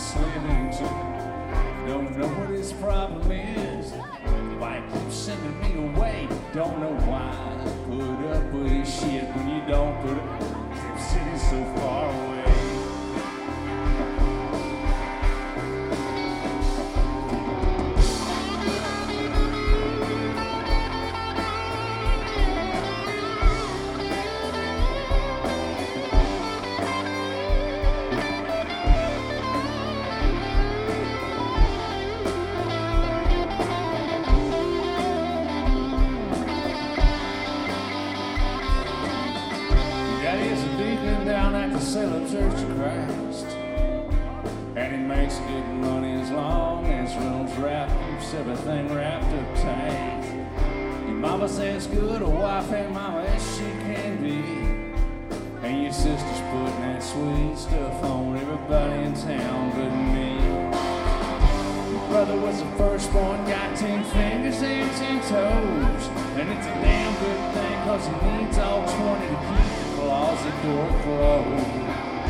living too. Don't know what his problem is. Why he keeps sending me away? Don't know why. Put up with his shit when you don't put up. His city's so far away. Down at the Salem Church of Christ, and he makes good money as long as rooms wrapped, keeps everything wrapped up tight. Your mama's as good a wife and mama as she can be, and your sister's putting that sweet stuff on everybody in town but me. Your brother was the firstborn, got 10 fingers and 10 toes, and it's a damn good thing cause he needs all 20 to keep the closet door closed.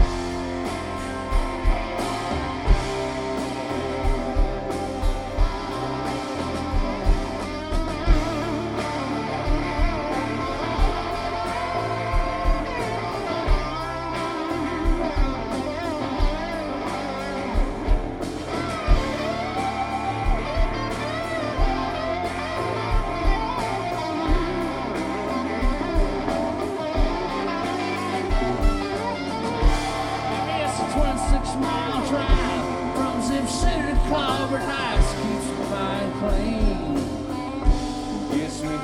Clover Heights keeps my mind clean. Gets me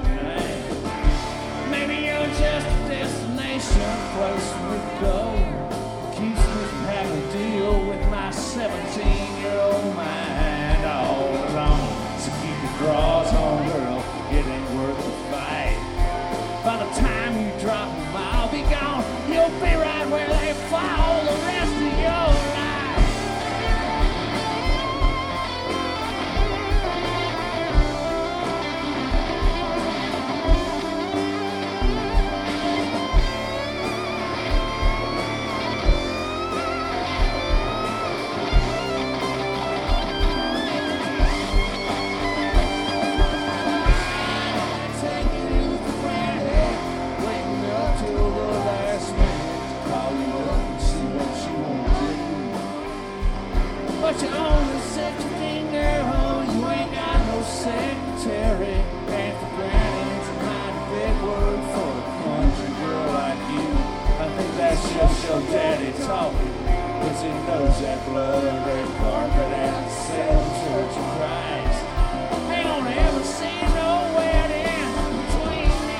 maybe you're just a destination, place to go. Keeps me from having to deal with my 17-year-old mind all alone. So keep your draws on, girl, it ain't worth the fight. By the time you drop them, I'll be gone. You'll be right where they fall the rest of your life. But you're only 16, girl, you ain't got no secretary. And for granted, it's a mighty big word for a country girl like you. I think that's just your daddy talking, cause he knows that blood red carpet at the Salem Church of Christ. Ain't gonna ever see no wedding between me.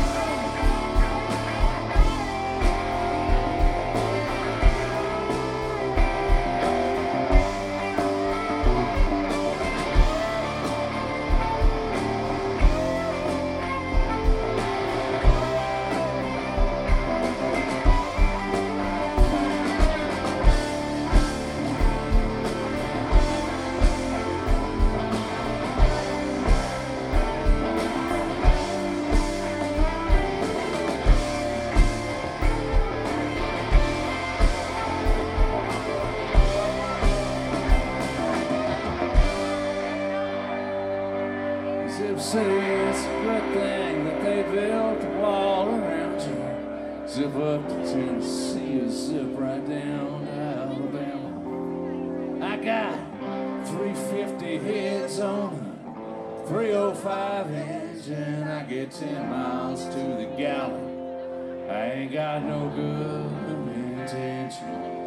Zip City, it's a good thing that they built a wall around you. Zip up to Tennessee or zip right down to Alabama. I got 350 heads on a 305 engine. I get 10 miles to the gallon. I ain't got no good intention.